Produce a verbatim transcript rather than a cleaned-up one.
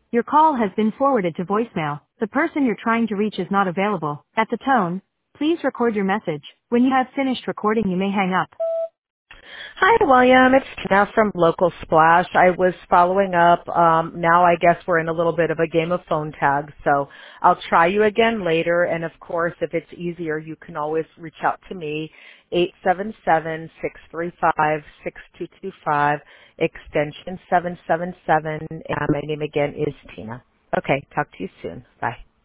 Your call has been forwarded to voicemail. The person you're trying to reach is not available. At the tone, please record your message. When you have finished recording, you may hang up. Hi, William. It's Tina from Local Splash. I was following up. Um, now I guess we're in a little bit of a game of phone tag, so I'll try you again later. And of course, if it's easier, you can always reach out to me, eight seven seven, six three five, six two two five, extension seven seven seven. And my name again is Tina. Okay, talk to you soon. Bye.